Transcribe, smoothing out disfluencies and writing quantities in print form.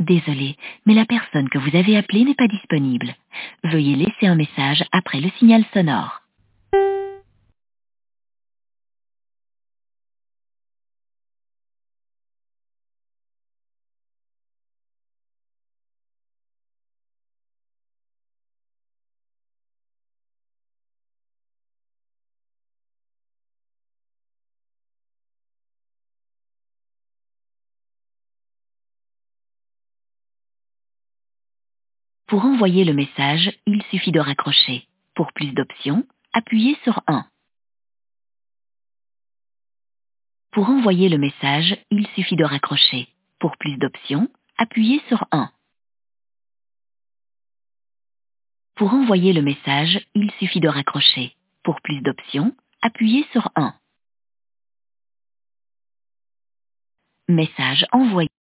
Désolé, mais la personne que vous avez appelée n'est pas disponible. Veuillez laisser un message après le signal sonore. Pour envoyer le message, il suffit de raccrocher. Pour plus d'options, appuyez sur 1. Pour envoyer le message, il suffit de raccrocher. Pour plus d'options, appuyez sur 1. Pour envoyer le message, il suffit de raccrocher. Pour plus d'options, appuyez sur 1. Message envoyé.